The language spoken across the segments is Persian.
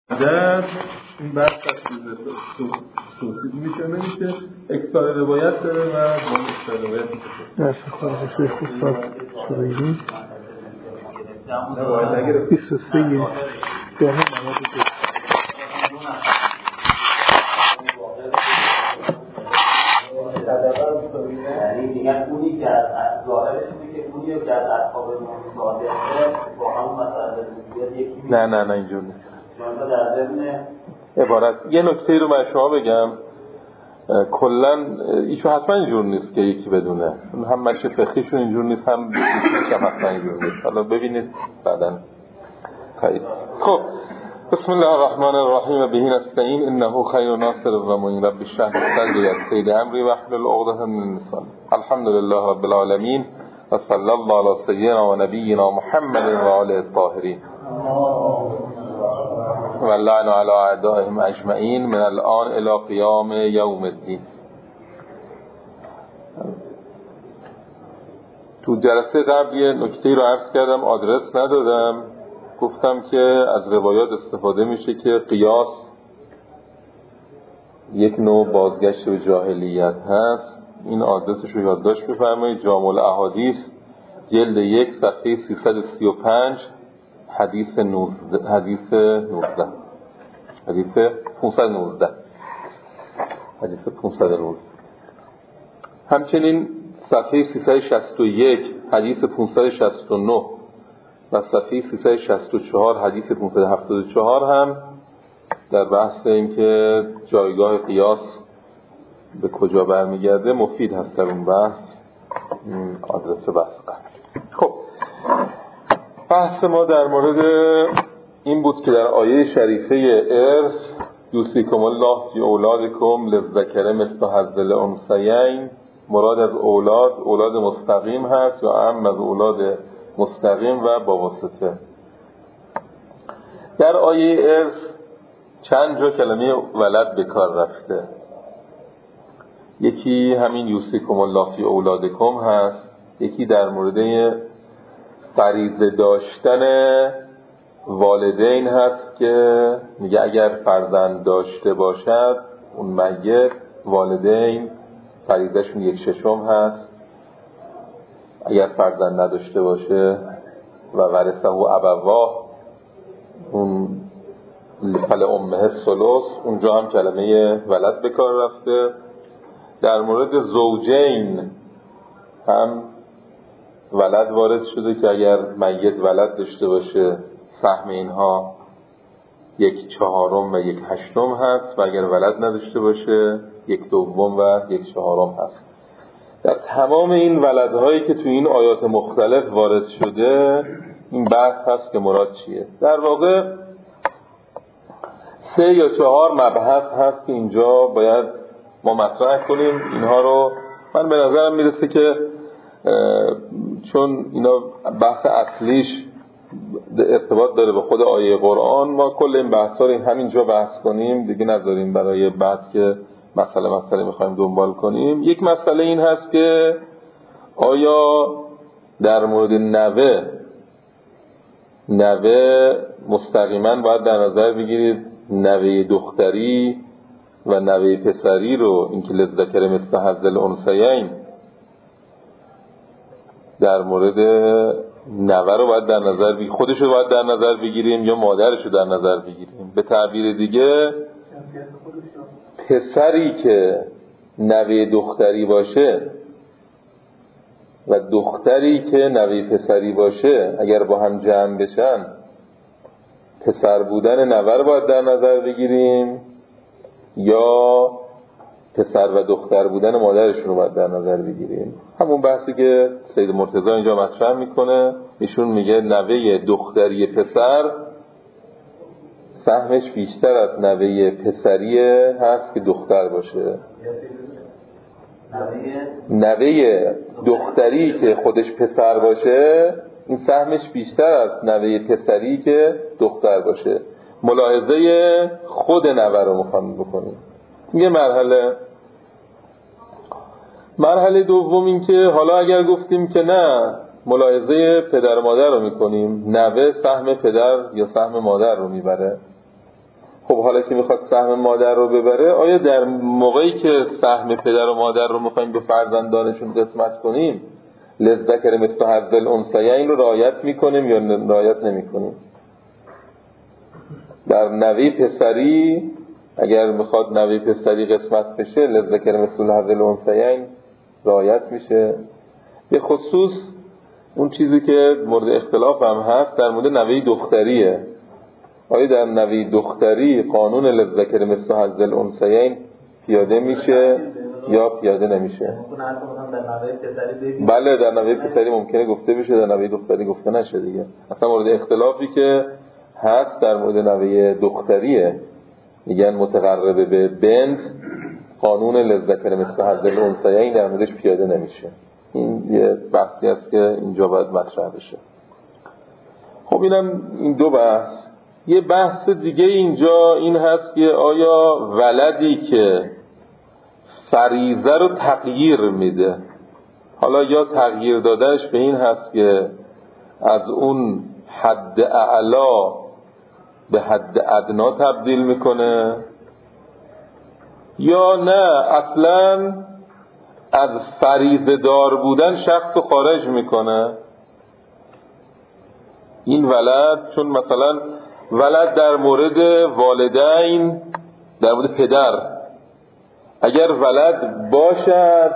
در این بحث توصیف میشه نمیشه اکثار روایت داره و با اکثار روایت میشه درس خارج شیخ استاد شریعی 23 دهم مواد یعنی دیگه اونی که از ظاهرش میگه که اونی که از اصحاب صادقه با همون مسئله یکی نه اینجور نیست. عبارت یه نکته رو من شما بگم، کلا ایشو حتما اینجور نیست که یکی بدونه، هم مشه فقهیشون اینجور نیست، هم حتما اینجور نیست. حالا ببینید بعداً. خب بسم الله الرحمن الرحیم. به نستعین انه خیر ناصر و معین. رب اشرح لي صدري ويسر لي امري واحلل عقدة من لساني. الحمد لله رب العالمين و صلی الله علی سیدنا و نبینا محمد و آله الطاهرین و لعن علی اعدائهم اجمعین من الان الی قیام یوم الدین. تو جلسه قبل یه نکته رو عرض کردم، آدرس ندادم. گفتم که از روایات استفاده میشه که قیاس یک نوع بازگشت به جاهلیت هست. این آدرسش رو یادداشت بفرمایید. جامع الاحادیث جلد 1 صفحه 335 حدیث 519 همچنین صفحه 361 حدیث 569 و صفحه 364 حدیث 574 هم در بحث این که جایگاه قیاس به کجا برمیگرده مفید هست در اون بحث. آدرس بحث قبل. خب بحث ما در مورد این بود که در آیه شریفه ارث یوصیکم الله فی اولادکم للذکر مثل حظ الانثیین، مراد از اولاد مستقیم هست یا عم از اولاد مستقیم و با واسطه. در آیه ارث چند جا کلمه ولد به کار رفته. یکی همین یوصیکم الله فی اولادکم هست، یکی در مورد فریضه داشتن والدین هست که میگه اگر فرزند داشته باشد اون میت والدین فریضه‌شون 1/6 هست، اگر فرزند نداشته باشه و ورثه ابواه اون فل امه الثلث. اونجا هم کلمه ولد به کار رفته. در مورد زوجین هم ولد وارد شده که اگر میت ولد داشته باشه سهم اینها 1/4 و 1/8 هست و اگر ولد نداشته باشه 1/2 و 1/4 هست. در تمام این ولدهایی که تو این آیات مختلف وارد شده این بحث هست که مراد چیه. در واقع 3 یا 4 مبحث هست که اینجا باید ما مطرح کنیم. اینها رو من به نظرم میرسه که چون اینا بحث اصلیش ارتباط داره به خود آیه قرآن، ما کل این بحثا رو همینجا بحث کنیم دیگه، نذاریم برای بعد که مسئله میخوایم دنبال کنیم. یک مسئله این هست که آیا در مورد نوه مستقیما باید در نظر بگیرید نوه دختری و نوه پسری رو، این که للذکر مثل حظ الانثیین، در مورد نوه رو باید در نظر بگیریم، خودش رو باید در نظر بگیریم یا مادرش رو در نظر بگیریم؟ به تعبیر دیگه پسری که نوه دختری باشه و دختری که نوه پسری باشه اگر با هم جمع بشن پسر بودن نوه رو باید در نظر بگیریم یا پسر و دختر بودن مادرشون رو باید در نظر بگیریم؟ همون بحثی که سید مرتضی اینجا مطرح میکنه. ایشون میگه نوه دختری پسر سهمش بیشتر از نوه پسری هست که دختر باشه. نوه دختری که خودش پسر باشه این سهمش بیشتر از نوه پسری که دختر باشه. ملاحظه خود نوه رو میخوام بکنیم. یه مرحله دوم این که حالا اگر گفتیم که نه ملاحظه پدر و مادر رو میکنیم، نوه سهم پدر یا سهم مادر رو میبره، خب حالا که میخواد سهم مادر رو ببره، آیا در موقعی که سهم پدر و مادر رو میخوایم به فرزندانشون قسمت کنیم للذکر مثل حظ الانثیین رو رعایت میکنیم یا رعایت نمیکنیم؟ در نوه پسری اگر میخواد نوه پسری قسمت بشه للذکر مثل حظ الانثیین رعایت میشه. به خصوص اون چیزی که مورد اختلاف هم هست در مورد نوه دختریه. آیا در نوه دختری قانون للذکر مثل حظ الانثیین پیاده میشه یا پیاده نمیشه؟ بله در نوه پسری ممکنه گفته بشه، در نوه دختری گفته نشه دیگه. اصلا مورد اختلافی که هست در مورد نوه دختریه، میگن متقربه به بنت قانون للذکر مثل حظ الانثیین در موردش پیاده نمیشه. این یه بحثی است که اینجا باید مطرح بشه. خب این دو بحث. یه بحث دیگه اینجا این هست که آیا ولدی که فریضه رو تغییر میده، حالا یا تغییر دادنش به این هست که از اون حد اعلا به حد ادنا تبدیل میکنه، یا نه اصلا از فریضه دار بودن شخص رو خارج میکنه. این ولد، چون مثلا ولد در مورد والدین، در مورد پدر اگر ولد باشد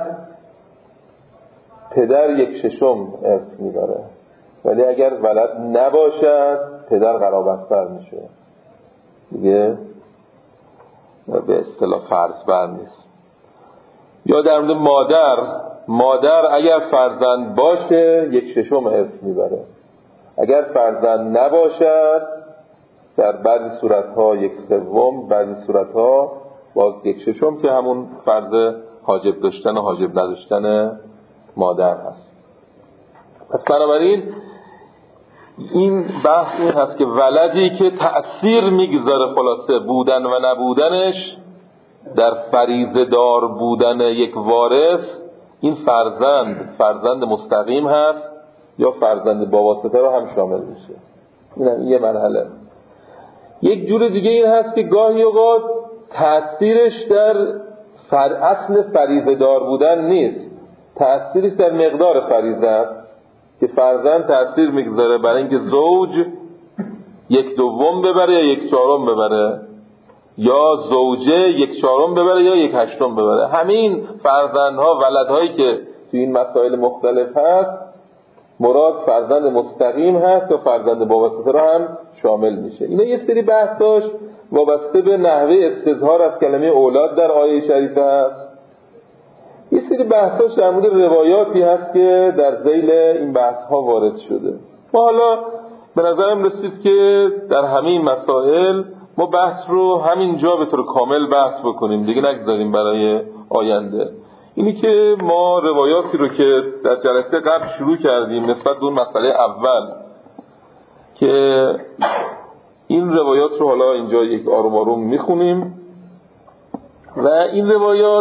پدر 1/6 ارث میبره، ولی اگر ولد نباشد پدر قرابت‌بر میشه دیگه، به اصطلاح فرض بر نیست. یا در مورد مادر اگر فرزند باشه 1/6 ارث میبره، اگر فرزند نباشد در بعضی صورتها 1/3، بعضی صورتها باز 1/6 که همون فرض حاجب داشتن و حاجب نداشتن مادر هست. پس بنابراین این بحث این هست که ولدی که تأثیر میگذاره خلاصه بودن و نبودنش در فریضه دار بودن یک وارث، این فرزند مستقیم هست یا فرزند با واسطه رو هم شامل میشه. این یه مرحله. یک جور دیگه این هست که گاهی اوقات تأثیرش در اصل فریضه دار بودن نیست، تأثیرش در مقدار فریضه است که فرزند تأثیر میگذاره برای اینکه زوج 1/2 ببره یا 1/4 ببره، یا زوجه 1/4 ببره یا 1/8 ببره. همین فرزندها، ولدهایی که تو این مسائل مختلف هست، مراد فرزند مستقیم هست یا فرزند با واسطه رو هم شامل میشه. اینا یه سری بحثاش وابسته به نحوه استظهار از کلمه اولاد در آیه شریفه هست. یه سری بحثاش در مورد روایاتی هست که در ذیل این بحث ها وارد شده. ما حالا به نظرم رسید که در همین مسائل ما بحث رو همینجا به طور کامل بحث بکنیم دیگه، نگذاریم برای آینده. اینی که ما روایاتی رو که در جلسه قبل شروع کردیم نسبت به اون مسئله اول، که این روایات رو حالا اینجا یک آروم آروم میخونیم و این روایات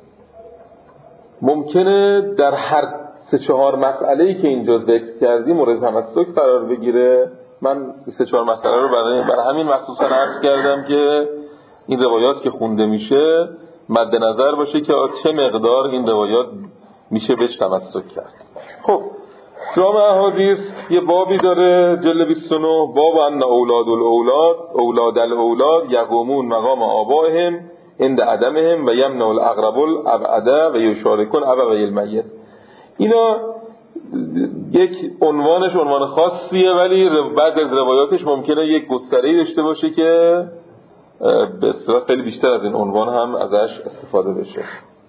ممکنه در هر 3-4 مسئله‌ای که اینجا ذکر کردیم مورد تمسک قرار بگیره. من 3-4 مسئله رو برای همین مخصوصا عرض کردم که این روایات که خونده میشه مد نظر باشه که چه مقدار این روایات میشه بهش تمسک کرد. خب جامع احادیث یه بابی داره، جلد 29، باب ان اولاد الاولاد یقومون مقام آبائهم عند عدمهم و یمنع الاقرب الابعد و یشارکون ابوی المیت. اینا یک عنوان خاصیه، ولی بعضی از روایاتش ممکنه یک گستره‌ای داشته باشه که به اصطلاح خیلی بیشتر از این عنوان هم ازش استفاده بشه.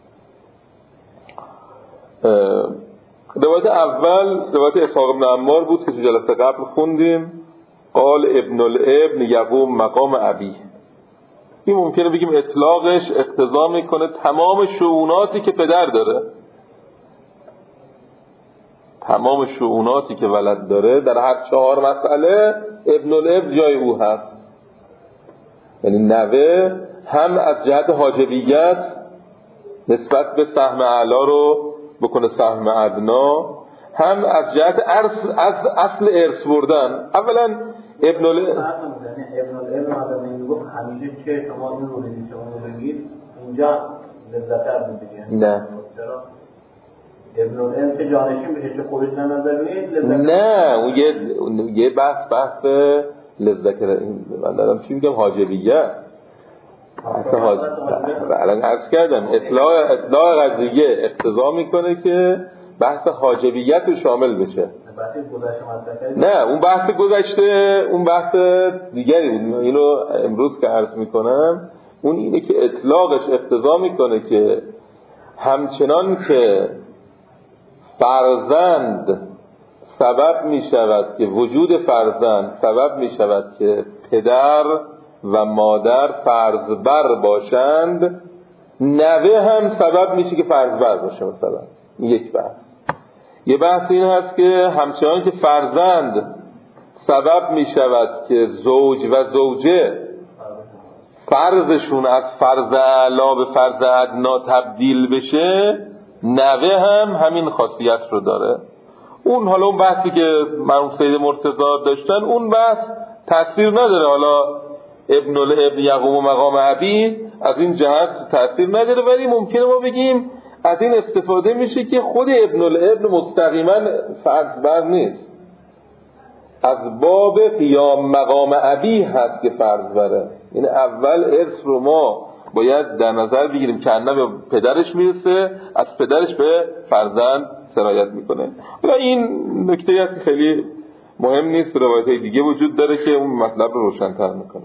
روایت اول روایت اسحاق بن عمار بود که تو جلسه قبل خوندیم. قال ابن الابن یقوم مقام ابی. این ممکنه بگیم اطلاقش اقتضا میکنه تمام شؤوناتی که پدر داره، تمام شؤوناتی که ولد داره در هر 4 مسئله ابن الابن جای او هست. یعنی نوه هم از جهت حاجبیت نسبت به سهم اعلا رو بکنه سهم ادنا، هم از جهت اصل ارث بردن. اولا ابن الابن میگفت همیشه که شما این رو بگید شما رو بگید اینجا لذتر بودید. نه چرا؟ ابن العلم که جانشین بشه چه خودش نظر نیست؟ نه اون یه بحث لذت. من دارم چی میگم؟ حاجبیه. الان عرض کردم اطلاع قضیه اقتضا میکنه که بحث حاجبیت رو شامل بشه. نه اون بحث گذشته اون بحث دیگری بود. اینو امروز که عرض میکنم اون اینه که اطلاقش اقتضا میکنه که همچنان که فرزند سبب میشود که وجود فرزند سبب میشود که پدر و مادر فرزبر باشند، نوه هم سبب میشه که فرزبر باشه. مثلا یک بحث. یه بحث این هست که همچنان که فرزند سبب میشود که زوج و زوجه فرزشون از فرز اعلی به فرز ادنا تبدیل بشه، نوه هم همین خاصیت رو داره. اون حالا اون بحثی که مرحوم سید مرتضی داشتن اون بحث تأثیر نداره. حالا ابن الابن یقوم مقام ابی از این جهت تأثیر نداره، ولی ممکنه ما بگیم از این استفاده میشه که خود ابن الابن مستقیما فرض بر نیست، از باب قیام مقام ابی هست که فرض بره. این اول ارث رو ما باید در نظر بگیریم که انه به پدرش میرسه، از پدرش به فرزند سرایت میکنه. و این نکته است که خیلی مهم نیست، روایت‌های دیگه وجود داره که اون مطلب رو روشن‌تر میکنه.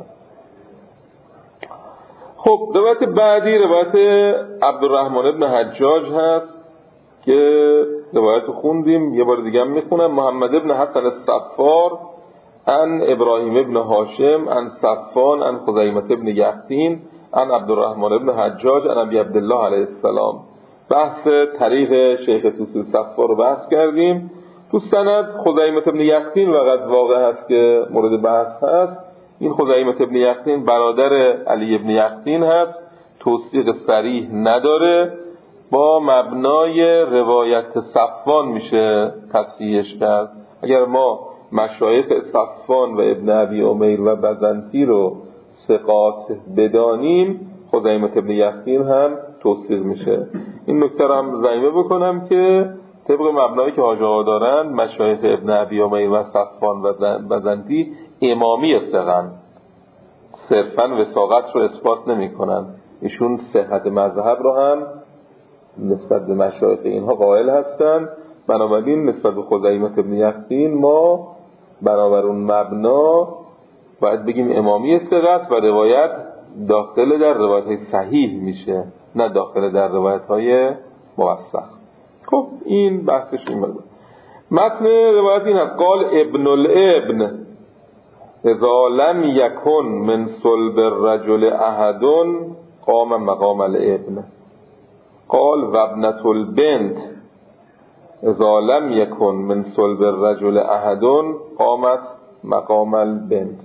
خب روایت بعدی روایت عبدالرحمن ابن حجاج هست که روایت خوندیم، یه بار دیگه هم میخونم. محمد ابن حسن الصفار عن ابراهیم ابن هاشم عن صفان عن خزیمة ابن یختین عن عبدالرحمن ابن حجاج عن ابی عبدالله علیه السلام. بحث طریق شیخ توسی صفار رو بحث کردیم. تو سند خزیمة ابن یختین وقت واقع هست که مورد بحث هست. این خزیمة ابن یختین برادر علی ابن یختین هست، توثیق صریح نداره، با مبنای روایت صفوان میشه تصحیحش کرد. اگر ما مشایخ صفوان و ابن ابی امیر و بزنتی رو ثقات بدانیم، خزیمة ابن یختین هم توثیق میشه. این نکته رو هم ضمیمه بکنم که طبق مبنایی که حاج آقا دارن مشایخ ابن ابی امیر و صفوان و بزنتی امامی ثقن، صرفاً وثاقت رو اثبات نمی کنن. ایشون صحت مذهب رو هم نسبت به مشایخ اینها قائل هستن. بنابراین نسبت به خزیمة ابن یختین ما بنابر اون مبنا باید بگیم امامی ثقت و روایت داخل در روایت های صحیح میشه، نه داخل در روایت های موثق. خب این بحثش این بود. متن روایت این هست: قال ابن الابن اذا لم یکن من صلب الرجل احد قام مقام الابن. قال و ابنة البنت اذا لم یکن من صلب الرجل احد قامت مقام البنت.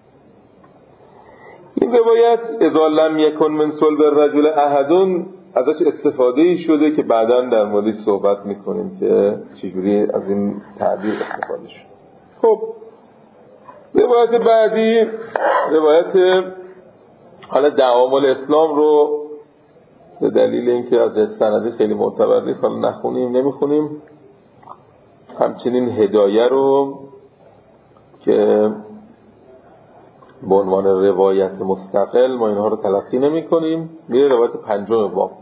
این روایت اذا لم یکن من صلب الرجل احد ازش استفاده شده که بعداً در موردش صحبت میکنیم که چجوری از این تعبیر استفاده شد. خب روایت بعدی روایت حالا دعوام اسلام رو به دلیل اینکه از سندی خیلی معتبر نیست حالا نخونیم نمیخونیم. همچنین هدایه رو که به عنوان روایت مستقل ما اینها رو تلقی نمی کنیم. میره روایت پنجم باب.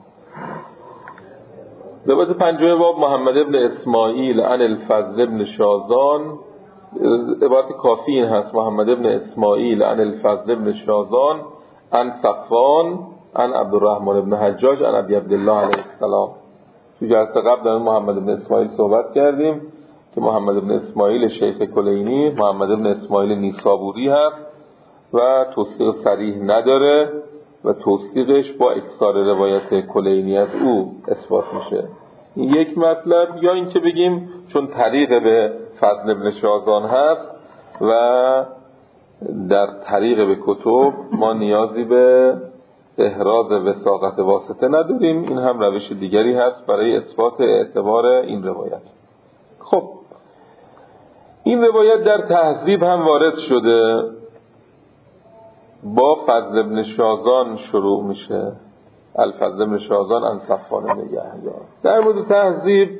روایت پنجم باب محمد ابن اسماعیل عن الفضل ابن شازان. عبارت کافی این هست: محمد ابن اسماعیل عن الفضل ابن شازان عن صفوان عن عبدالرحمن ابن حجاج عن ابی عبدالله علیه السلام. تو جلسه قبل در محمد ابن اسماعیل صحبت کردیم که محمد ابن اسماعیل شیخ کلینی محمد ابن اسماعیل نیسابوری هست و توثیق صریح نداره و توثیقش با اکثار روایت کلینی از او اثبات میشه. این یک مطلب. یا این که بگیم چون طریق به فضل ابن شازان هست و در طریق به کتب ما نیازی به احراز وثاقت واسطه نداریم. این هم روش دیگری هست برای اثبات اعتبار این روایت. خب این روایت در تهذیب هم وارد شده با فضل ابن شازان شروع میشه. الفضل ابن شازان عن صفوان نگهیار. در مورد تهذیب،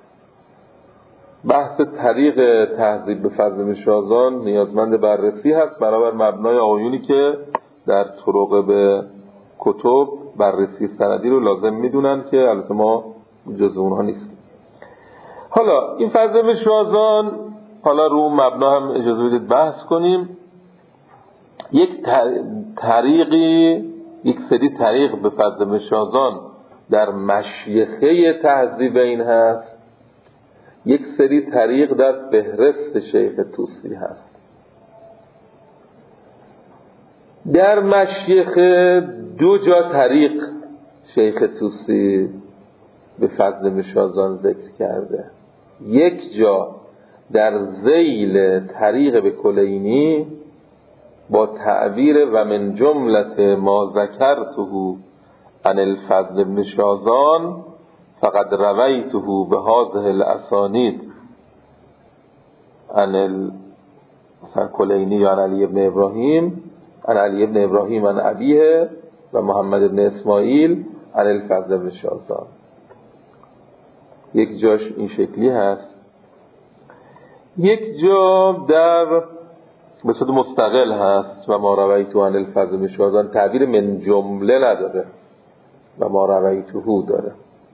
بحث طریق تهذیب به فضل ابن شازان نیازمند بررسی هست برابر مبنای آقایونی که در طرق به کتب بررسی سندی رو لازم میدونن که البته ما جز اونها نیستیم. حالا این فضل ابن شازان، حالا رو مبنا هم اجازه بدید بحث کنیم. یک سری طریق به فضل ابن شازان در مشیخه تهذیب این هست، یک سری طریق در فهرست شیخ طوسی هست. در مشیخه 2 جا طریق شیخ طوسی به فضل ابن شازان ذکر کرده. یک جا در ذیل طریق به کلینی با تعبیر و من جملت ما ذکرته عن الفضل ابن شازان فقد رویته به هذه الاسانید عن کلینی عن علی ابن ابراهیم عن علی ابن ابراهیم عن ابیه و محمد ابن اسماعیل عن الفضل ابن شازان. یک جاش این شکلی هست. یک جا در به صورت مستقل هست و ما رویته عن الفضل ابن شازان، تعبیر من جمله نداره و ما رویته داره.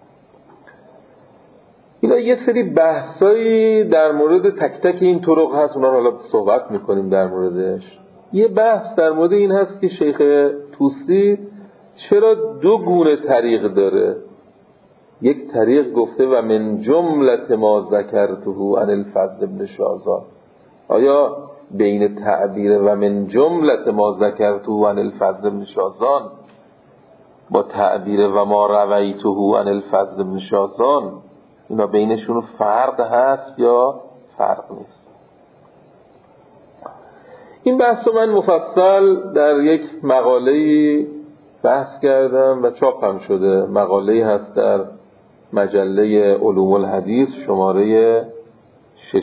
اینا یه سری بحثایی در مورد تک تک این طرق هست، اونا رو حالا صحبت میکنیم در موردش. یه بحث در مورد این هست که شیخ طوسی چرا 2 گونه طریق داره. یک طریق گفته و من جملت ما ذکرته عن الفضل ابن شازان. آیا بین تعبیر و من جملت ما ذکرته عن الفضل ابن شازان با تعبیر و ما رویته عن الفضل ابن شازان اینا بینشون فرق هست یا فرق نیست؟ این بحث رو من مفصل در یک مقاله‌ای بحث کردم و چاپ هم شده. مقاله‌ای هست در مجله علوم الحدیث شماره 6.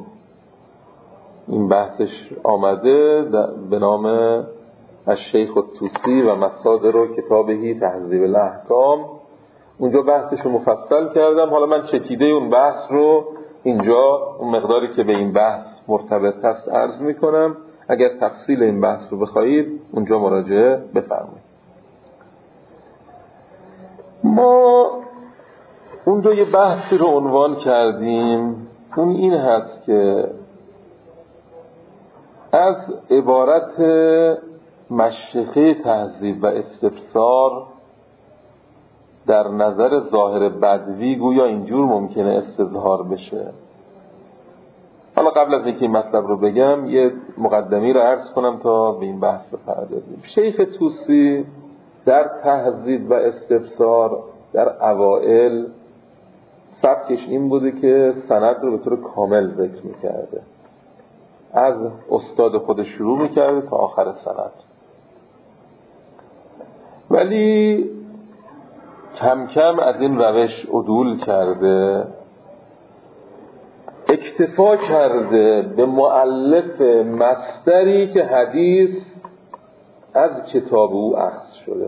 این بحثش آمده به نام الشیخ الطوسی و مصادر کتابه تهذیب الاحکام. اونجا بحثش رو مفصل کردم. حالا من چکیده اون بحث رو اینجا اون مقداری که به این بحث مرتبط هست عرض میکنم. اگر تفصیل این بحث رو بخواهید اونجا مراجعه بفرمایید. ما اونجا یه بحثی رو عنوان کردیم، اون این هست که از عبارت مشیخه تهذیب و استفسار در نظر ظاهر بدوی گویا اینجور ممکنه استظهار بشه. حالا قبل از اینکه این مطلب رو بگم یه مقدمی رو عرض کنم تا به این بحث بپردازیم. شیخ طوسی در تهذیب و استفسار در اوائل سبکش این بوده که سند رو به طور کامل ذکر میکرده، از استاد خودش شروع میکرده تا آخر سند. ولی کم کم از این روش عدول کرده، اکتفا کرده به مؤلف مصدری که حدیث از کتاب او اخذ شده.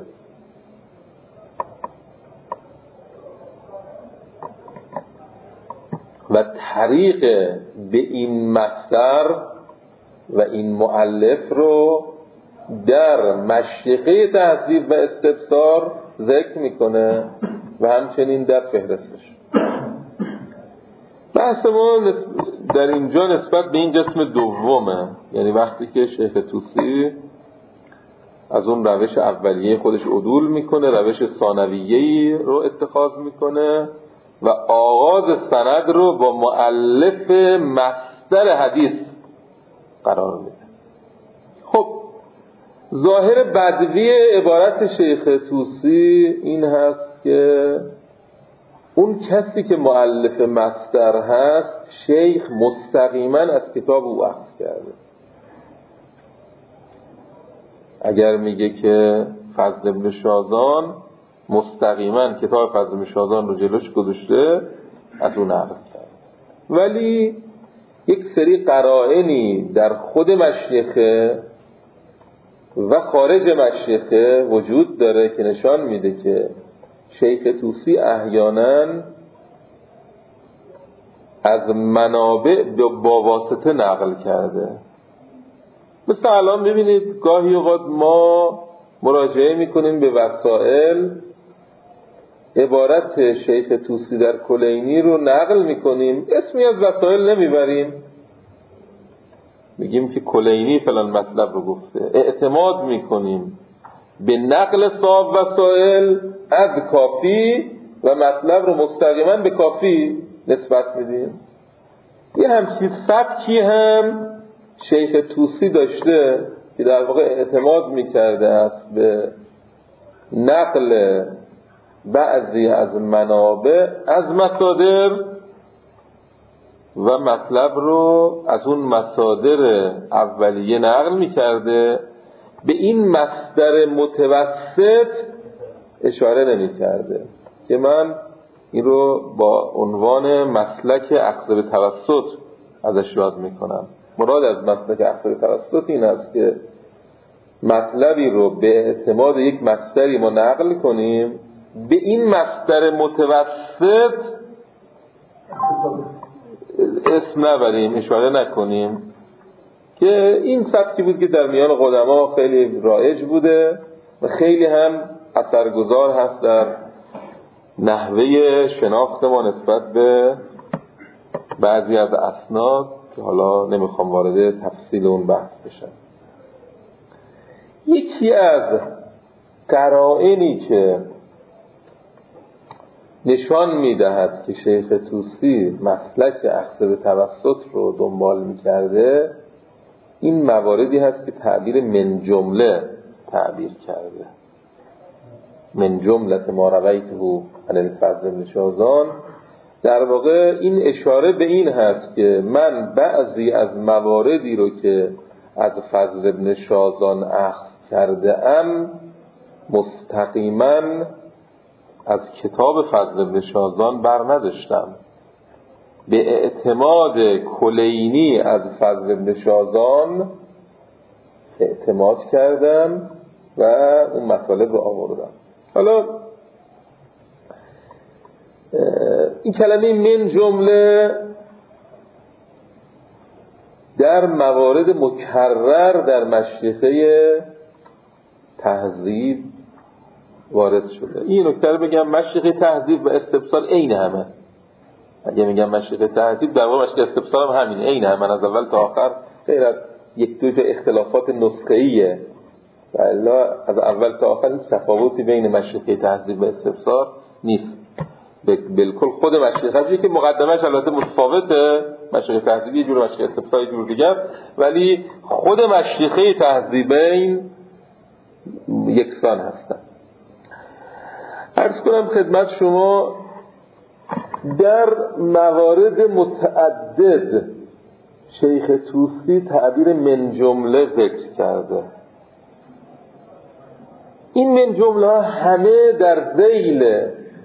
و طریق به این مصدر و این مؤلف رو در مشیخه تهذیب و استفسار ذکر میکنه و همچنین در فهرستش. بحث ما در اینجا نسبت به این قسم دومه، یعنی وقتی که شیخ طوسی از اون روش اولیه خودش عدول میکنه، روش ثانویه‌ای رو اتخاذ میکنه و آغاز سند رو با مؤلف مصدر حدیث قرار میده. خب ظاهر بدوی عبارت شیخ طوسی این هست که اون کسی که مؤلف مصدر هست شیخ مستقیما از کتاب او اخذ کرده. اگر میگه که فضل ابن شازان مستقیما کتاب فضل ابن شازان رو جلوش گذاشته، از اون نقل کرد. ولی یک سری قرائنی در خود مشیخه و خارج مشیخه وجود داره که نشان میده که شیخ طوسی احیانا از منابع با واسطه نقل کرده. مثل الان ببینید گاهی اوقات ما مراجعه میکنیم به وسائل، عبارت شیخ طوسی در کلینی رو نقل میکنیم، اسمی از وسائل نمیبریم، میگیم که کلینی فلان مطلب رو گفته، اعتماد میکنیم به نقل صاحب وسائل از کافی و مطلب رو مستقیما به کافی نسبت میدیم. یه همچین سبکی هم شیخ طوسی داشته که در واقع اعتماد میکرده است به نقل بعضی از منابع از مصادر و مطلب رو از اون مصادر اولیه نقل میکرده، به این مصدر متوسط اشاره نمیکرده که من این رو با عنوان مسلک اخذ به توسط ازش یاد میکنم. مراد از مسلک اخذ به توسط این است که مطلبی رو به اعتماد یک مصدری ما نقل کنیم، به این مصدر متوسط اسم نبریم، اشاره نکنیم، که این سبکی بود که در میان قدما خیلی رایج بوده و خیلی هم اثرگذار هست در نحوه شناخت ما نسبت به بعضی از اسناد که حالا نمیخوام وارد تفصیل اون بحث بشم. یکی از قرائنی که نشان میدهد که شیخ طوسی مسلک اخذ به توسط رو دنبال میکرده، این مواردی هست که تعبیر من جمله تعبیر کرده. من جمله ما رویته عن الفضل بن شازان، در واقع این اشاره به این هست که من بعضی از مواردی رو که از فضل بن شازان اخذ کرده ام مستقیما از کتاب فضل بن شازان بر نداشتم، به اعتماد کلینی از فضل بن شازان اعتماد کردم و اون مطالب رو آوردم. حالا این کلمه من جمله در موارد مکرر در مشیخه تهذیب وارد شده. این نکته رو بگم، مشیخه تهذیب و استفسار عین همه. اگه میگم مشیخه تهذیب، در واقع مشیخه استفسار هم همین، عین همه، از اول تا آخر، غیر از یک دو اختلافات نسخه‌ایه. والا از اول تا آخر تفاوتی بین مشیخه تهذیب و استفسار نیست. بالکل خود مشیخه که مقدمش البته متفاوته، مشیخه تهذیب یه جور، مشیخه استفسار یه جور دیگه، ولی خود مشیخه تهذیبین یکسان هستن. عرض کنم خدمت شما در موارد متعدد شیخ طوسی تعبیر من جمله ذکر کرده. این من جمله همه در ذیل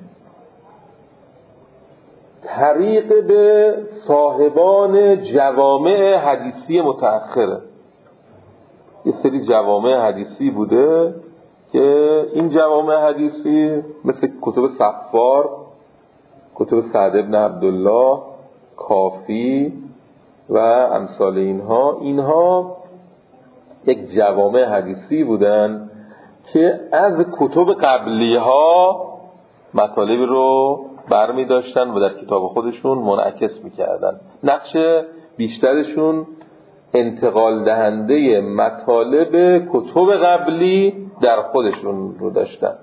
طریق به صاحبان جوامع حدیثی متأخره. یه سری جوامع حدیثی بوده که این جوامع حدیثی مثل کتب صفار، کتب سعد بن عبدالله، کافی و امثال اینها یک جوامع حدیثی بودن که از کتب قبلی ها مطالبی رو برمی داشتن و در کتاب خودشون منعکس می کردن. نقش بیشترشون انتقال دهنده مطالب کتب قبلی در خودشون رو داشتن.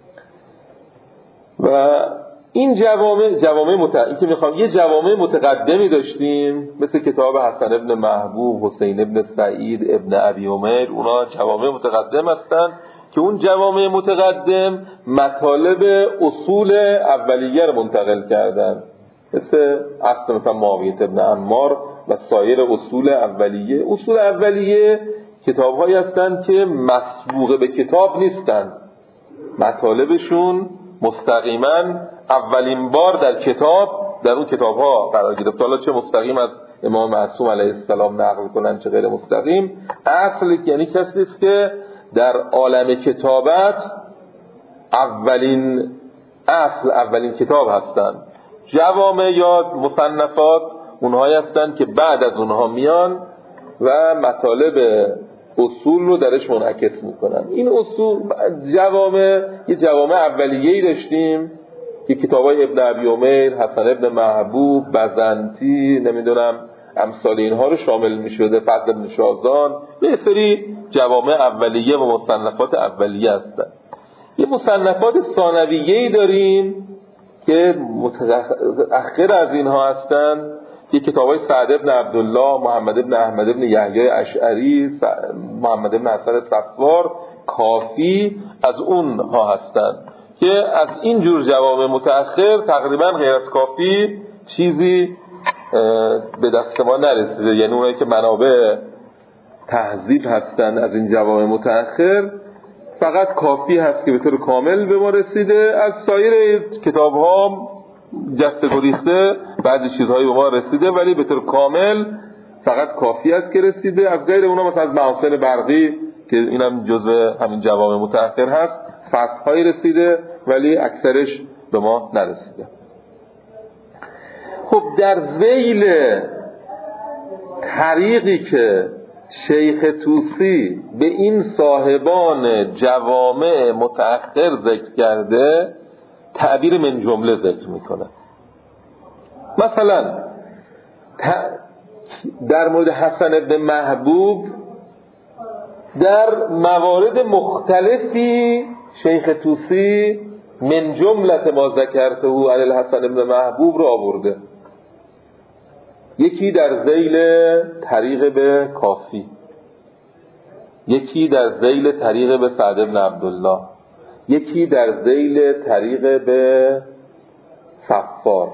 و این این که میخوام یه جوامع متقدمی داشتیم مثل کتاب حسن ابن محبوب، حسین ابن سعید، ابن ابی عمر. اونا جوامع متقدم هستن که اون جوامع متقدم مطالب اصول اولیه رو منتقل کردن، مثلا معاویه ابن عمار و سایر اصول اولیه. اصول اولیه کتاب‌هایی هستند که مسبوق به کتاب نیستند، مطالبشون مستقیما اولین بار در اون کتاب‌ها قرار گرفته. حالا چه مستقیم از امام معصوم علیه السلام نقل کنن چه غیر مستقیم، اصل یعنی کسی است که در عالم کتابت اولین کتاب هستند. جوامع یا مصنفات اونهایی هستند که بعد از اونها میان و مطالب اصول رو درش منعکس میکنن. این اصول یه جوامع اولیه‌ای داشتیم که کتابای ابن ابی عمیر، حسن ابن محبوب، بزنطی، نمیدونم امثال اینها رو شامل میشده، فضل ابن شازان، یه سری جوامع اولیه و مصنفات اولیه هستن. یه مصنفات ثانویه‌ای داریم که متأخر از اینها هستن، که کتابای سعد ابن عبدالله، محمد ابن احمد ابن یحیی اشعری، محمد ابن حسن صفوار، کافی از اونها هستن که از این جور جوامع متأخر تقریبا غیر از کافی چیزی به دست ما نرسیده. یعنی اونایی که منابع تهذیب هستن از این جوامع متأخر فقط کافی هست که به طور کامل به ما رسیده. از سایر کتاب ها جسته گریخته بعضی چیزهایی به ما رسیده، ولی به طور کامل فقط کافی است که رسیده. از غیر اونا مثلا از محاسن برقی که اینم جزء همین جوامع متأخر هست فصل‌هایی رسیده، ولی اکثرش به ما نرسیده. خب در ذیل طریقی که شیخ طوسی به این صاحبان جوامع متأخر ذکر کرده تعبیر من جمله ذکر میکنه. مثلا در مورد حسن ابن محبوب در موارد مختلفی شیخ طوسی من جملت ما ذکرته علی الحسن ابن محبوب رو آورده. یکی در ذیل طریق به کافی، یکی در ذیل طریق به سعد ابن عبدالله، یکی در ذیل طریق به صفار.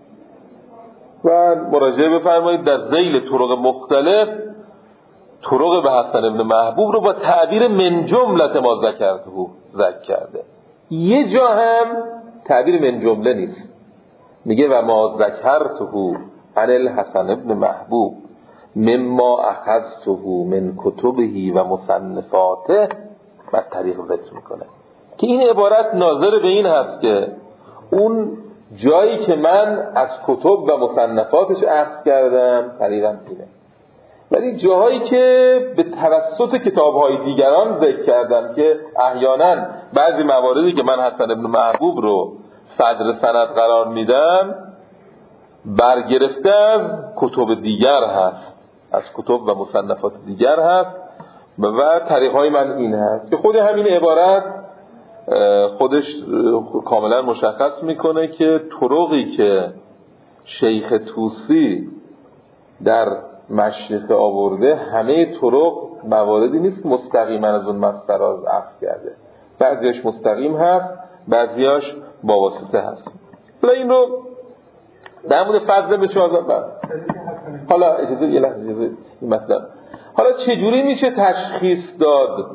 و مراجعه بفرمایید در ذیل طرق مختلف طرق به حسن ابن محبوب رو با تعبیر من جملت ما ذکر کرده. یه جا هم تعبیر من جمله نیست، میگه و ما ذکرته عن الحسن ابن محبوب مما اخذته من کتبه و مصنفاته و طریق ذکر میکنه که این عبارت ناظر به این هست که اون جایی که من از کتب و مصنفاتش اخذ کردم طریقاً اینه، ولی جاهایی که به توسط کتاب‌های دیگران ذکر کردم که احیانا بعضی مواردی که من حسن ابن محبوب رو صدر سند قرار میدم برگرفته از کتب دیگر هست، از کتب و مصنفات دیگر هست و طریق‌های من این هست که خود همین عبارت خودش کاملا مشخص میکنه که طرقی که شیخ طوسی در مشرق آورده همه طرق مواردی نیست که مستقیما از اون مصدر اخذ کرده، بعضیاش مستقیم هست، بعضیاش با واسطه هست. حالا این رو در مورد فضل به چهار حالا اجازه یه لحظه این مطلب حالا چجوری میشه تشخیص داد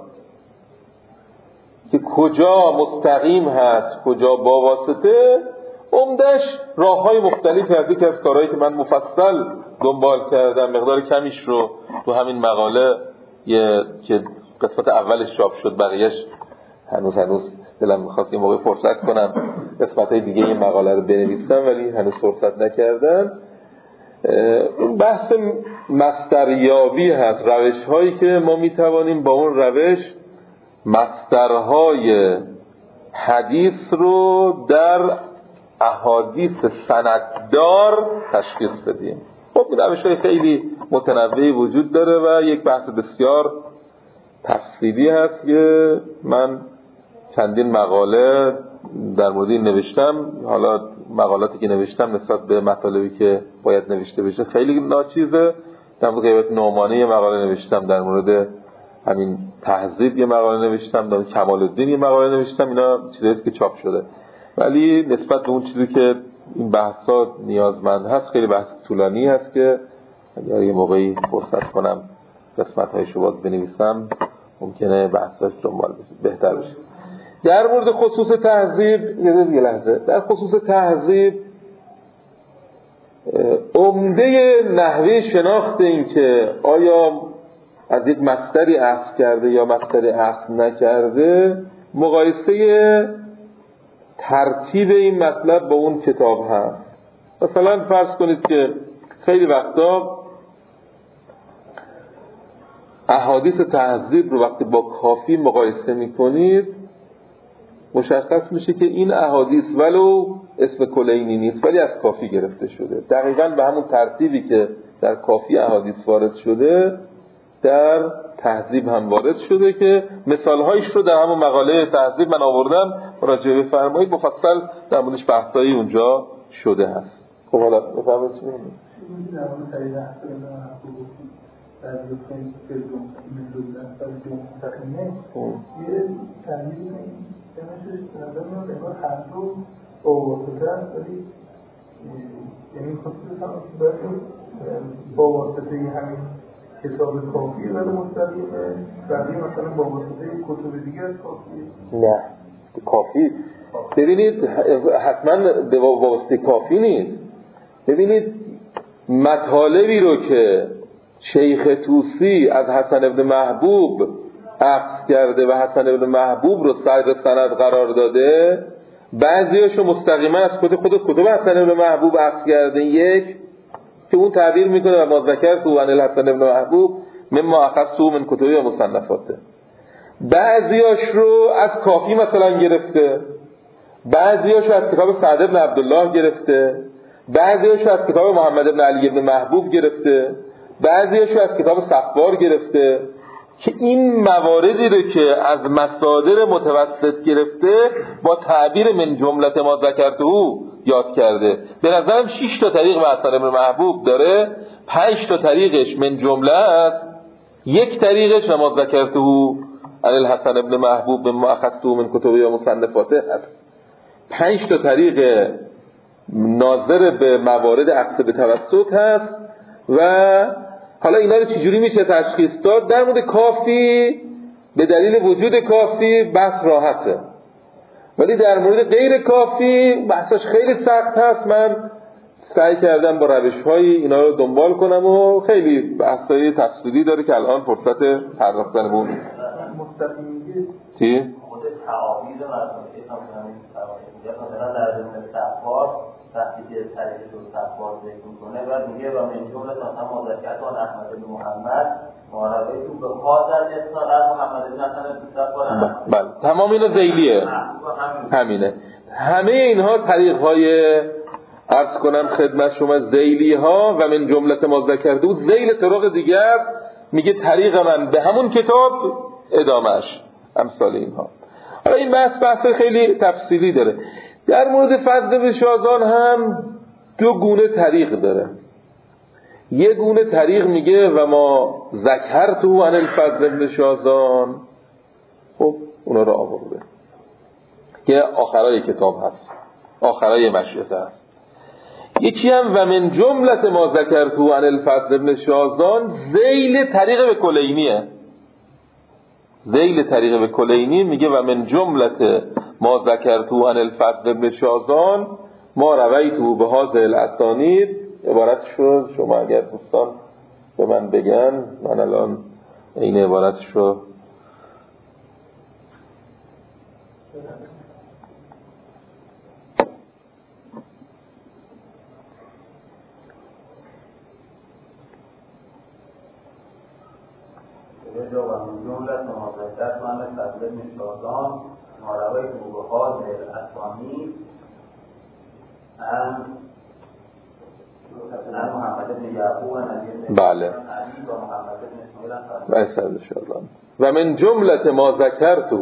که کجا مستقیم هست کجا با واسطه؟ عمدش راه‌های مختلفی هست. یکی از کارهایی که من مفصل دنبال کردم مقدار کمیش رو تو همین مقاله که قسمت اولش چاپ شد، بقیه‌اش هنوز دلم می‌خواست این موقع فرصت کنم قسمت‌های دیگه این مقاله رو بنویسم ولی هنوز فرصت نکردم. این بحث مصدریابی هست، روش‌هایی که ما می‌توانیم با اون روش مصدرهای حدیث رو در احادیث سنددار تشخیص بدیم. خب این روش‌های خیلی متنوعی وجود داره و یک بحث بسیار تفصیلی هست که من چندین مقاله در مورد این نوشتم. حالا مقالاتی که نوشتم نسبت به مطالبی که باید نوشته بشه خیلی ناچیزه. در مورد غیبت نعمانی یه مقاله نوشتم، در مورد همین تهذیب یه مقاله نوشتم، در مورد کمال الدین یه مقاله نوشتم. اینا چیزایی که چاپ شده، ولی نسبت به اون چیزی که این بحثات نیازمند هست خیلی بحث طولانی هست که اگر یه موقعی فرصت کنم قسمت‌هایشو باز بنویسم ممکنه بحثاش دنبال بشه بهتر بشه. در مورد خصوص تهذیب یه لحظه در خصوص تهذیب عمده نحوه شناخت این که آیا از یک مصدری اخذ کرده یا مصدری اخذ نکرده، مقایسه ترتیب این مطلب با اون کتاب هست. مثلا فرض کنید که خیلی وقتا احادیث تهذیب رو وقتی با کافی مقایسه میکنید مشخص میشه که این احادیث ولو اسم کلینی نیست ولی از کافی گرفته شده، دقیقاً به همون ترتیبی که در کافی احادیث وارد شده در تهذیب هم وارد شده که مثالهایش رو در همون مقاله تهذیب من آوردم، مراجعه بفرمایید، مفصل در موردش بحثایی اونجا شده هست. خب حالا بفرمایید چی میگید؟ در مورد طریق احسان در دوستانی که من دولت برای جمعه یه تنبیه نمیشه نظر من انگار هر دو با واسطه هست، ولی یعنی خصوصا با واسطه همین کتاب کافیه ولی مستقیم بقیه مثلا با واسطه کتب دیگر کافیه؟ نه کافی ببینید حتما به واسطه کافی نیست. ببینید مطالبی رو که شیخ طوسی از حسن ابن محبوب اخذ کرده و حسن ابن محبوب رو صدر سند قرار داده، بعضیاشو مستقیما از خود کتب حسن ابن محبوب اخذ کرده، یک که اون تعبیر میکنه و ما ذکرت عن الحسن ابن محبوب مما اخذته من کتبی و مصنفاته، بعضیاش رو از کافی مثلا گرفته، بعضیاشو از کتاب سعد ابن عبدالله گرفته، بعضیاشو از کتاب محمد ابن علی ابن محبوب گرفته، بعضیاشو از کتاب صفوار گرفته، که این مواردی رو که از مصادر متوسط گرفته با تعبیر من جملت ما ذکرته یاد کرده. به نظرم 6 تا طریق به حسن ابن محبوب داره، 5 تا طریقش من جمله است، یک طریقش ما ذکرته عن الحسن ابن محبوب مما اخذته من کتبی و مصنفاته هست. 5 تا طریق ناظر به موارد عکس به توسط هست. و حالا اینا رو چجوری میشه تشخیص داد؟ در مورد کافی به دلیل وجود کافی بحث راحته، ولی در مورد غیر کافی بحثش خیلی سخت هست. من سعی کردم با روش‌های اینا رو دنبال کنم و خیلی بحثای تفصیلی داره که الان فرصت پرداختن به اون نیست. چی؟ خود تعابیر مثلا در ضمن صفوار وقتی که طریق دو صفوار ذکر میکنه و میگه و من جمله مثلا مذکرات احمد بن محمد معرفه تو به خاص از اصطلاح محمد بن حسن صفوار. بله تمام اینا ذیلیه، همینه. همه اینها طریق‌های عرض کنم خدمت شما ذیلی ها و من جملت ما ذکرته بود. ذیل طرق دیگه است، میگه طریق من به همون کتاب ادامهش، امثال اینها. حالا این بحث خیلی تفصیلی داره. در مورد فضل بن شازان هم دو گونه طریق داره. یه گونه طریق میگه و ما ذکرته عن الفضل بن شازان، خب اونا رو آورده که آخرای کتاب هست، آخرای مشیطه هست. یکی هم و من جملت ما ذکرته عن الفضل بن شازان ذیل طریق به کلینیه. ذیل طریق به کلینی میگه و من جملت ما ذکرته عن الفضل بن شازان ما رویته به هذه الاسانید. عبارتش رو شما اگر دوستان به من بگن، من الان این عبارتش رو جملت محافظت من فضل بن شازان ماروی موبهات الاسامی ان محمد بن یعقوب بله و من جملت ما ذکرته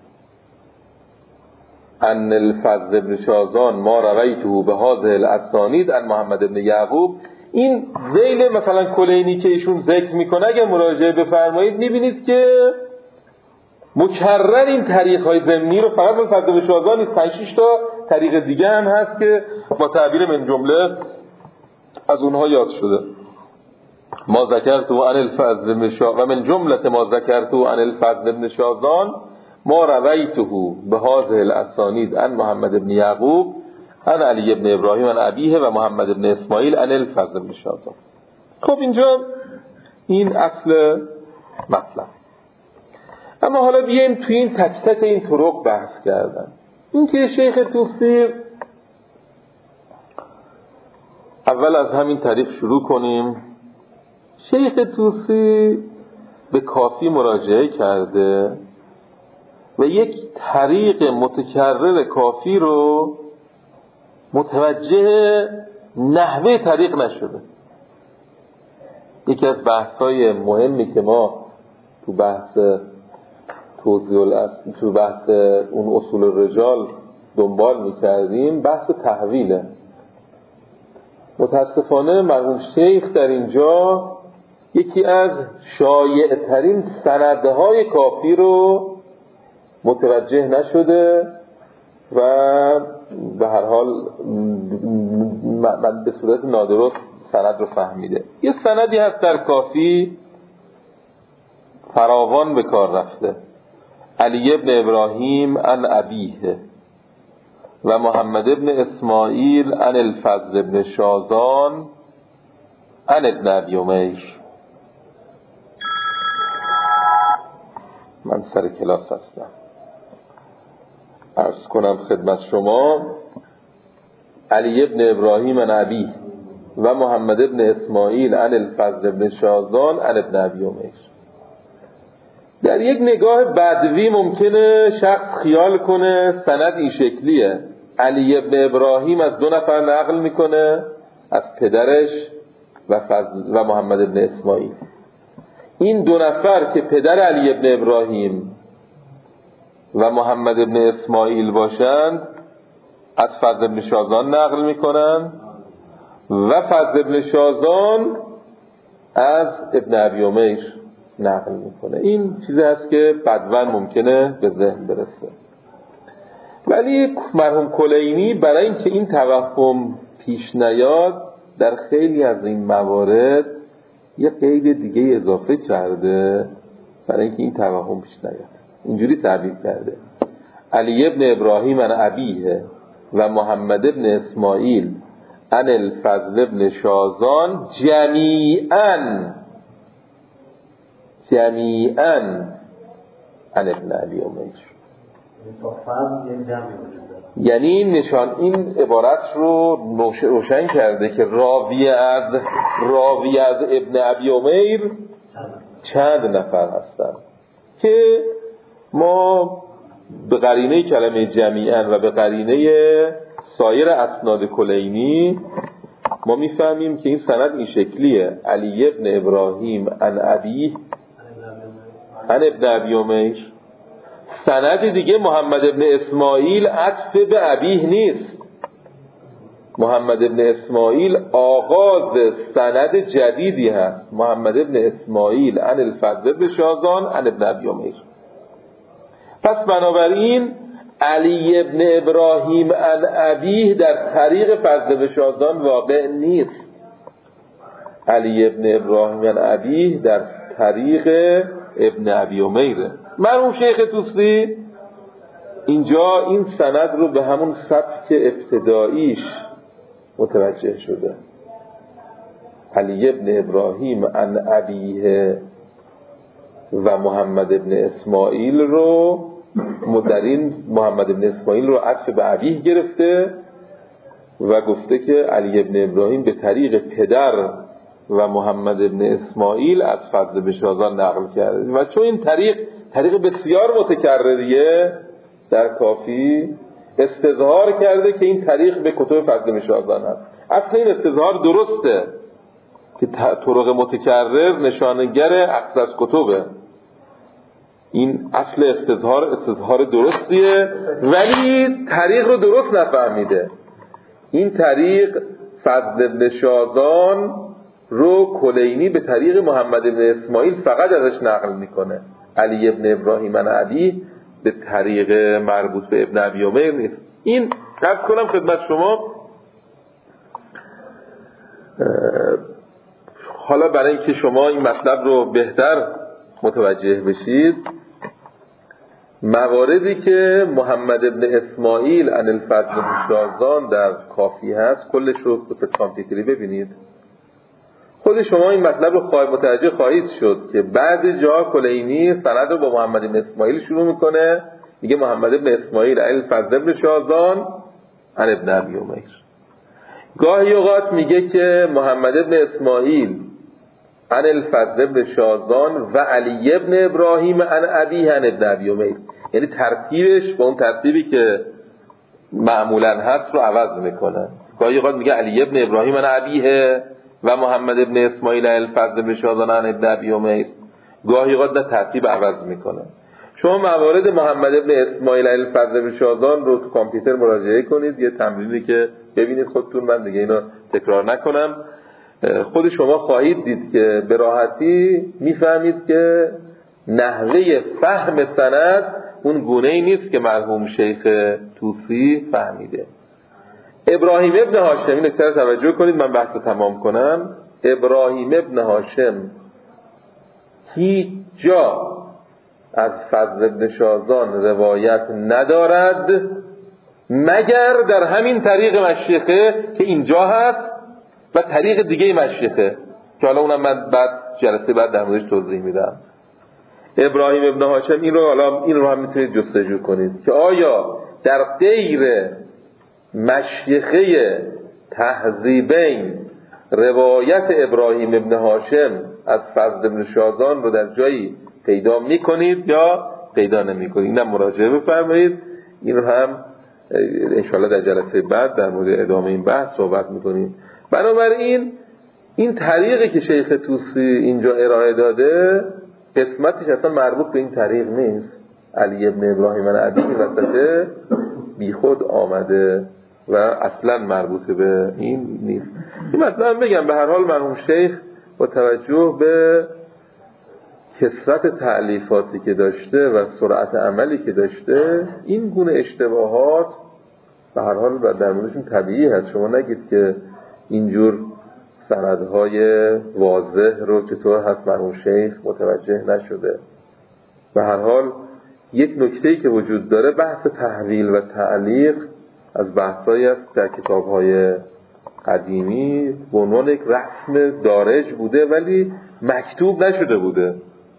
ان الفضل بن شازان ما رویته به هذه الاسانید ان محمد بن یعقوب. این ذیل مثلا کلینی که ایشون ذکر میکنه اگر مراجعه بفرمایید میبینید که مکرر این طریق‌های ضمنی رو فقط به فضل بن شازان نیست، 5-6 تا طریق دیگه هم هست که با تعبیر من جمله از اونها یاد شده. ما ذکرته عن الفضل بن شازان و من جملت ما ذکرته عن الفضل بن شازان ما رویته به هذه الاسانید عن محمد بن یعقوب عن علی بن ابراهیم عن ابیه و محمد بن اسماعیل عن الفضل بن شازان. خب اینجا این اصل مطلب. اما حالا بیایم توی این تک تک این طرق بحث کردن. این که شیخ طوسی، اول از همین طریق شروع کنیم. شیخ طوسی به کافی مراجعه کرده و یک طریق متکرر کافی رو متوجه نحوه طریق نشده. یکی از بحث‌های مهمی که ما تو بحث تو بحث اون اصول الرجال دنبال می‌کردیم بحث تحویله. متاسفانه مرحوم شیخ در اینجا یکی از شایع‌ترین سندهای کافی رو متوجه نشده و به هر حال من به صورت نادرست سند رو فهمیده. یه سندی هست در کافی فراوان به کار رفته: علی ابن ابراهیم عن ابیه و محمد ابن اسماعیل عن الفضل ابن شازان عن ابن ابی امیر. من سر کلاس هستم، عرض کنم خدمت شما. علی ابن ابراهیم عن ابیه و محمد ابن اسماعیل عن الفضل ابن شازان عن ابن ابی امیر. در یک نگاه بدوی ممکنه شخص خیال کنه سند این شکلیه: علی ابن ابراهیم از 2 نفر نقل میکنه، از پدرش و محمد ابن اسماعیل. این 2 نفر که پدر علی ابن ابراهیم و محمد ابن اسماعیل باشند از فضل ابن شازان نقل میکنن و فضل ابن شازان از ابن ابی امیر نقل میکنه. این چیزی هست که بدون ممکنه به ذهن برسه. ولی مرحوم کلینی برای اینکه این توهم پیش نیاد در خیلی از این موارد یه قید دیگه اضافه کرده برای اینکه این توهم پیش نیاد. اینجوری تعبیر کرده: علی ابن ابراهیم عن ابیه و محمد ابن اسماعیل عن الفضل ابن شازان جمیعاً عن ابن ابی امیر. یعنی نشان این عبارت رو روشن کرده که راوی از ابن ابی امیر چند نفر هستند که ما به قرینه کلمه جمیعاً و به قرینه سایر اسناد کلینی ما میفهمیم که این سند این شکلیه: علی ابن ابراهیم عن ابیه عن ابن ابی امیر. سند دیگه محمد ابن اسماعیل عطف به ابیه نیست. محمد ابن اسماعیل آغاز سند جدیدی هست: محمد ابن اسماعیل عن الفضل ابن شازان عن ابن ابی امیر. پس بنابراین علی ابن ابراهیم عن ابیه در طریق فضل ابن شازان واقع نیست. علی ابن ابراهیم عن ابیه در طریق ابن ابی امیره. مرحوم شیخ طوسی اینجا این سند رو به همون سبک ابتداییش متوجه شده: علی ابن ابراهیم عن ابیه و محمد ابن اسماعیل رو مدرین محمد ابن اسماعیل رو عطف به ابیه گرفته و گفته که علی ابن ابراهیم به طریق پدر و محمد ابن اسماعیل از فضل بن شازان نقل کرده و چون این طریق بسیار متکرریه در کافی استظهار کرده که این طریق به کتب فضل بن شازان هست. اصلا این استظهار درسته که طرق متکرر نشانگر اخذ از کتبه. این اصل استظهار درستیه ولی طریق رو درست نفهمیده. این طریق فضل بن شازان رو کلینی به طریق محمد ابن اسماعیل فقط ازش نقل میکنه. علی ابن ابراهیم عن ابی به طریق مربوط به ابن ابی امیر نیست. این عرض کنم خدمت شما. حالا برای اینکه شما این مطلب رو بهتر متوجه بشید، مواردی که محمد ابن اسماعیل عن الفضل بن شازان در کافی هست کلش رو به تامتیتری ببینید. خود شما این مطلب رو متوجه خواهید شد که بعد جا کلینی سند رو با محمد بن اسماعیل شروع میکنه، میگه محمد بن اسماعیل عن الفضل بن شازان عن ابن ابی امیر. گاهی اوقات میگه که محمد بن اسماعیل عن الفضل بن شازان و علی ابن ابراهیم عن ابیه عن ابن ابی امیر، یعنی ترتیبش با اون ترتیبی که معمولا هست رو عوض میکنه. گاهی اوقات میگه علی ابن ابراهیم عن ابیه و محمد ابن اسماعیل عن الفضل بن شازان عن ابن ابی امیر، گاهی اوقات در ترتیب عوض میکنه. شما موارد محمد ابن اسماعیل عن الفضل بن شازان رو تو کامپیوتر مراجعه کنید، یه تمرینی که ببینید خودتون، من دیگه اینو تکرار نکنم. خود شما خواهید دید که به راحتی میفهمید که نحوه فهم سند اون گونه‌ای نیست که مرحوم شیخ طوسی فهمیده. ابراهیم ابن هاشم، این نکته رو توجه کنید من بحث رو تمام کنم. ابراهیم ابن هاشم هیچ جا از فضل ابن شازان روایت ندارد مگر در همین طریق مشیخه که اینجا هست و طریق دیگه مشیخه که حالا اونم من بعد جلسه بعد در موردش توضیح میدم. ابراهیم ابن هاشم این رو هم میتونید جستجو کنید که آیا در غیر مشیخه تهذیبین روایت ابراهیم ابن هاشم از فضل ابن شازان رو در جایی پیدا میکنید یا پیدا نمیکنید. اینم مراجعه بفرمایید. این رو هم انشاءالله در جلسه بعد در مورد ادامه این بحث صحبت میکنیم. بنابراین این طریقی که شیخ طوسی اینجا ارائه داده قسمتش اصلا مربوط به این طریق نیست. علی ابن ابراهیم العدی وسطه بی خود آمده و اصلا مربوط به این نیست. این مطلب بگم به هر حال مرحوم شیخ با توجه به کثرت تألیفاتی که داشته و سرعت عملی که داشته این گونه اشتباهات به هر حال در موردشون طبیعی هست. شما نگید که اینجور سندهای واضح رو چطور هست مرحوم شیخ متوجه نشده. به هر حال یک نکته‌ای که وجود داره بحث تحویل و تعلیق از بحثایی است در کتاب‌های قدیمی به عنوان یک رسم دارج بوده ولی مکتوب نشده بوده.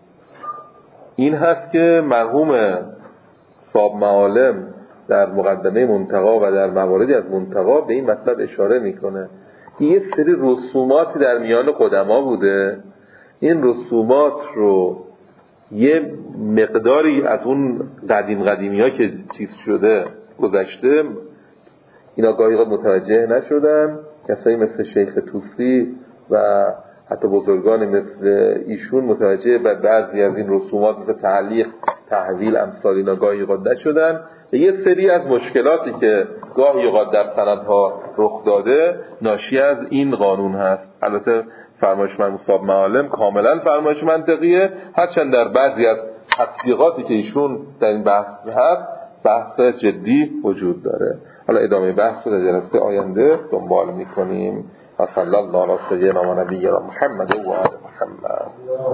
این هست که مرحوم صاحب معالم در مقدمه منتقا و در مواردی از منتقا به این مطلب اشاره میکنه. یه سری رسوماتی در میان قدما بوده، این رسومات رو یه مقداری از اون قدیمی ها که چیز شده گذشته، اینا گاهی متوجه نشدن. کسایی مثل شیخ طوسی و حتی بزرگان مثل ایشون متوجه به بعضی از این رسومات مثل تعلیق، تحویل، امثال اینا گاهی نشدن. یه سری از مشکلاتی که گاهی اوقات در سندها رخ داده ناشی از این قانون هست. البته فرمایش مرحوم صاحب معالم کاملا فرمایش منطقیه، هرچند در بعضی از تطبیقاتی که ایشون در این بحث هست بحث جدی وجود داره. حالا ادامه بحث رو در جلسه آینده دنبال میکنیم. صلی الله علی سیدنا و نبینا محمد و آل محمد.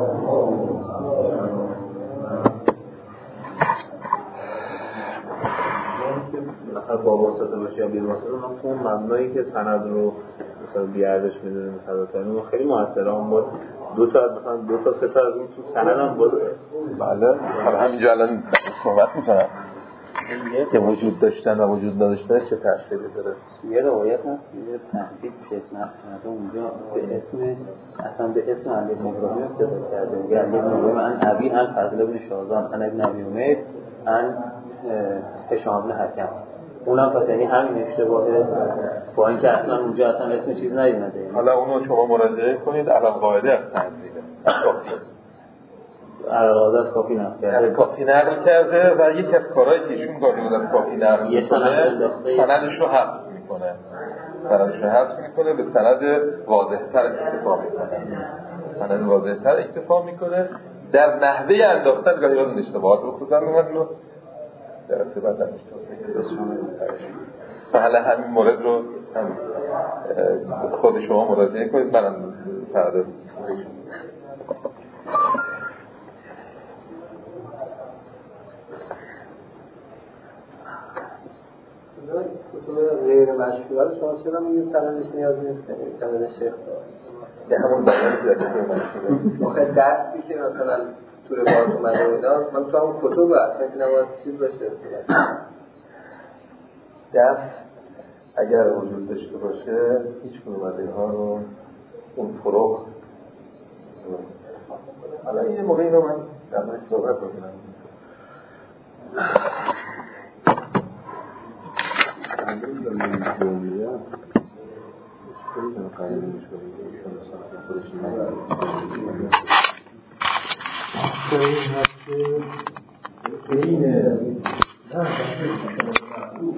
مثلا با واسطه باشه یا بی واسطه اون مبنایی که سند رو مثلا بیارزش میدونه مثلا خیلی موثره. اون بود دو تا سه تا از این تو سند هم بود. بله همینجا الان صحبت میکنم که وجود داشتن و وجود نداشتن چه تأثیری داره. یه روایت هست یه تحقیق شد اونجا به اسم اصلا به اسم علی بن ابراهیم استفاده کرده. میگه علی بن ابراهیم عن ابی عن فضل بن شازان عن ابن ابی امیر عن هشام بن حکم. اونم پس یعنی همین اشتباهه با اینکه اصلا اونجا اصلا اسم چیز نیومده. حالا اونو شما مراجعه کنید. الان قاعده از تنزیله علاوه از کافی نقل کرده، کافی نقل کرده و یکی از کارهایی که ایشون گاهی از کافی نقل میکنه سندش رو حذف میکنه به سند واضح‌تر اکتفا میکنه. در نحوه انداختن گاهی از اشتباهات رو خودم رو درسته بعد از حالا همین مورد رو هم خود شما مراجعه کنید. منم فردا غیر مشهور شما چرا میگید سندش نیاز نیست؟ سند شیخ به همون بیان زیادتی منشی آخه دستی که مثلا تو روایت اومده اینا من تو همون کتب هست که نباید چیز باشه دست اگر وجود داشته باشه هیچ کنون از اینها رو اون فروغ حالا این موقع اینو من در مورد صحبت بکنم این